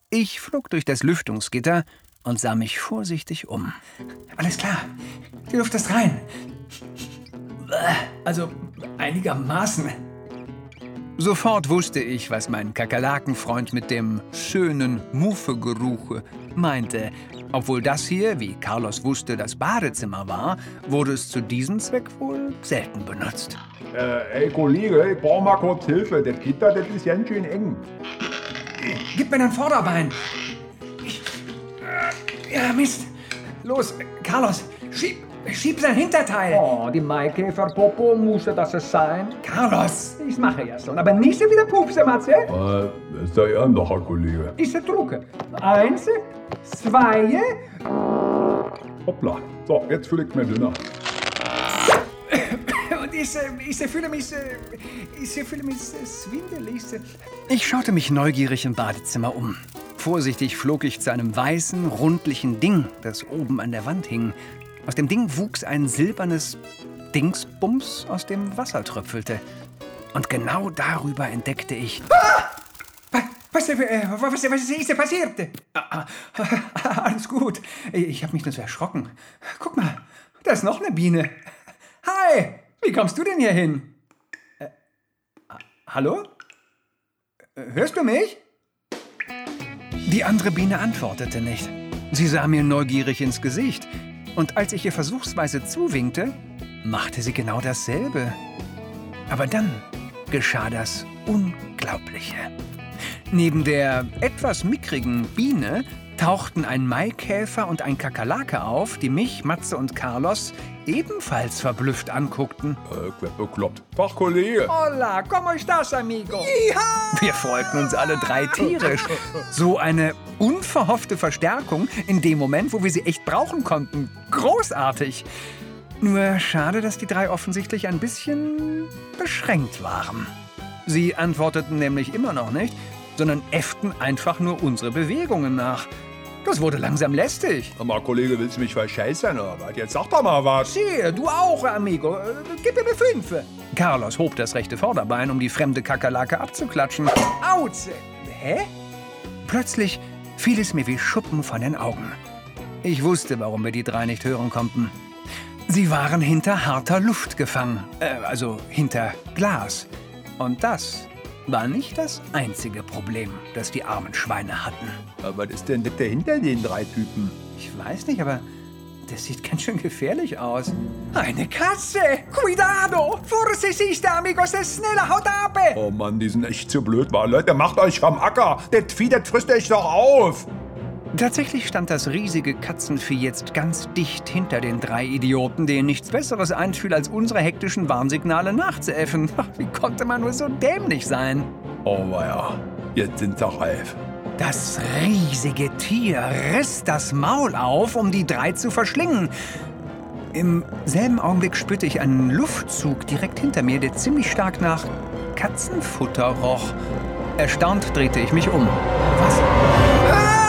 Ich flog durch das Lüftungsgitter und sah mich vorsichtig um. Alles klar, die Luft ist rein. Also einigermaßen. Sofort wusste ich, was mein Kakerlakenfreund mit dem schönen Muffegeruch meinte. Obwohl das hier, wie Carlos wusste, das Badezimmer war, wurde es zu diesem Zweck wohl selten benutzt. Ey Kollege, ich brauch mal kurz Hilfe. Das Gitter, das ist ganz schön eng. Gib mir dein Vorderbein. Ja, Mist. Los, Carlos, schieb sein Hinterteil. Oh, die Maikäferpopo musste das es sein. Carlos. Ich mache ja schon, aber nicht wieder pupsen, Matze. Sei doch, Herr Kollege. Ich drucke. 1, 2. Hoppla. So, jetzt fühle ich mir dünner. Und ich fühle mich schwindelig. Ich schaute mich neugierig im Badezimmer um. Vorsichtig flog ich zu einem weißen, rundlichen Ding, das oben an der Wand hing. Aus dem Ding wuchs ein silbernes Dingsbums, aus dem Wasser tröpfelte. Und genau darüber entdeckte ich... Was ist denn passiert? Alles gut. Ich habe mich nur so erschrocken. Guck mal, da ist noch eine Biene. Hi, wie kommst du denn hier hin? Hallo? Hörst du mich? Die andere Biene antwortete nicht. Sie sah mir neugierig ins Gesicht. Und als ich ihr versuchsweise zuwinkte, machte sie genau dasselbe. Aber dann geschah das Unglaubliche. Neben der etwas mickrigen Biene tauchten ein Maikäfer und ein Kakerlake auf, die mich, Matze und Carlos ebenfalls verblüfft anguckten. Bekloppt. Tag, Kollege. Hola, ¿cómo estás, amigo? Wir freuten uns alle drei tierisch. So eine unverhoffte Verstärkung in dem Moment, wo wir sie echt brauchen konnten. Großartig. Nur schade, dass die drei offensichtlich ein bisschen beschränkt waren. Sie antworteten nämlich immer noch nicht, sondern äfften einfach nur unsere Bewegungen nach. Das wurde langsam lästig. Mal, Kollege, willst du mich verscheißern oder was? Jetzt sag doch mal was. Sieh, du auch, amigo. Gib mir 5. Carlos hob das rechte Vorderbein, um die fremde Kakerlake abzuklatschen. Autze. Hä? Plötzlich fiel es mir wie Schuppen von den Augen. Ich wusste, warum wir die drei nicht hören konnten. Sie waren hinter harter Luft gefangen, also hinter Glas. Und das war nicht das einzige Problem, das die armen Schweine hatten. Aber was ist denn das hinter den drei Typen? Ich weiß nicht, aber das sieht ganz schön gefährlich aus. Eine Katze! Cuidado! Vorsichtig, amigos, schneller, haut ab! Oh Mann, die sind echt zu blöd, wa? Leute, macht euch vom Acker! Das Vieh, das frisst euch doch auf! Tatsächlich stand das riesige Katzenvieh jetzt ganz dicht hinter den drei Idioten, denen nichts Besseres einfiel, als unsere hektischen Warnsignale nachzuäffen. Wie konnte man nur so dämlich sein? Oh ja, jetzt sind sie reif. Das riesige Tier riss das Maul auf, um die drei zu verschlingen. Im selben Augenblick spürte ich einen Luftzug direkt hinter mir, der ziemlich stark nach Katzenfutter roch. Erstaunt drehte ich mich um. Was?